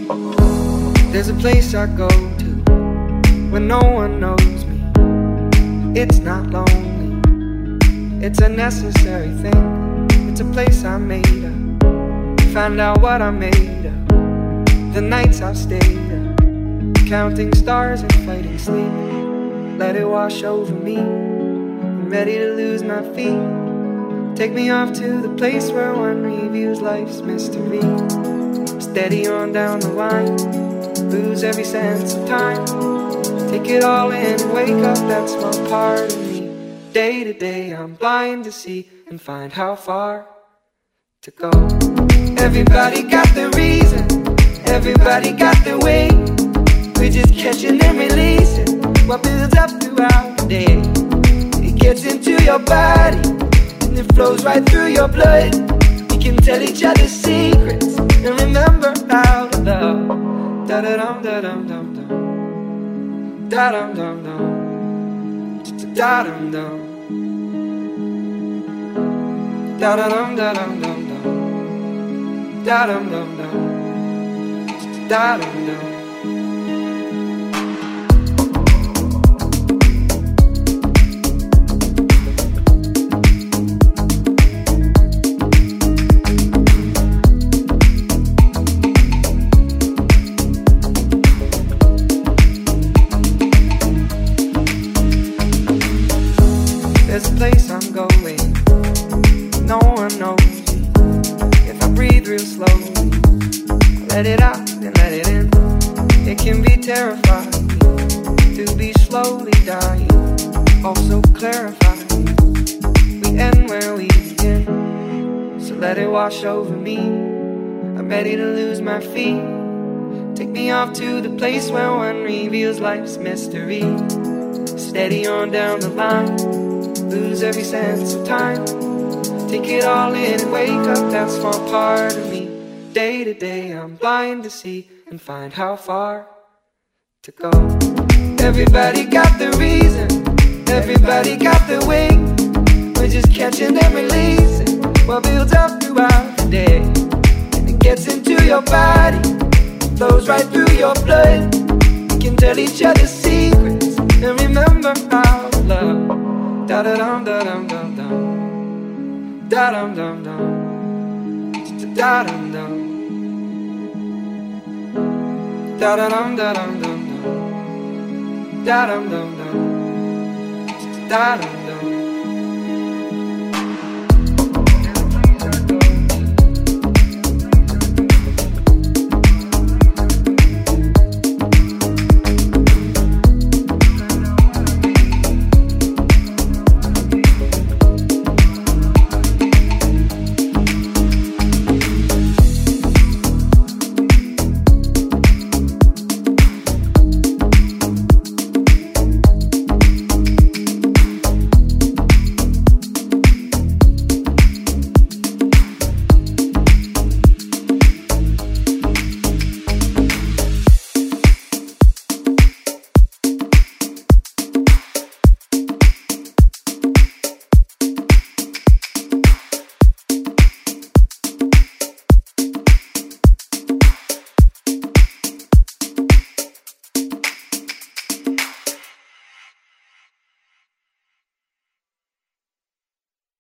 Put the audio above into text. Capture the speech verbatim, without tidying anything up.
There's a place I go to when no one knows me. It's not lonely, it's a necessary thing. It's a place I made up, find out what I made of. The nights I've stayed up, counting stars and fighting sleep. Let it wash over me, I'm ready to lose my feet. Take me off to the place where one reviews life's mystery. Steady on down the line, lose every sense of time. Take it all in and wake up that small part of me. Day to day I'm blind to see and find how far to go. Everybody got their reason, everybody got their way. We're just catching and releasing what builds up throughout the day. It gets into your body and it flows right through your blood. We can tell each other secrets and remember how to love. Da da dum da dum dum dum, da dum dum dum, da dum dum, da da dum da dum dum dum, da dum dum dum, da dum dum. There's a place I'm going, no one knows me. If I breathe real slowly, I let it out and let it in. It can be terrifying to be slowly dying, also clarifying. We end where we begin, so let it wash over me. I'm ready to lose my feet. Take me off to the place where one reveals life's mystery. Steady on down the line, lose every sense of time. Take it all in and wake up that small part of me. Day to day I'm blind to see and find how far to go. Everybody got their reason, everybody got their way. We're just catching and releasing what builds up throughout the day. And it gets into your body, flows right through your blood. We can tell each other secrets and remember how to love. Da da dum da dum dum dum, da dum dum dum, da dum dum, da da dum da dum dum dum, da dum dum dum, da dum dum.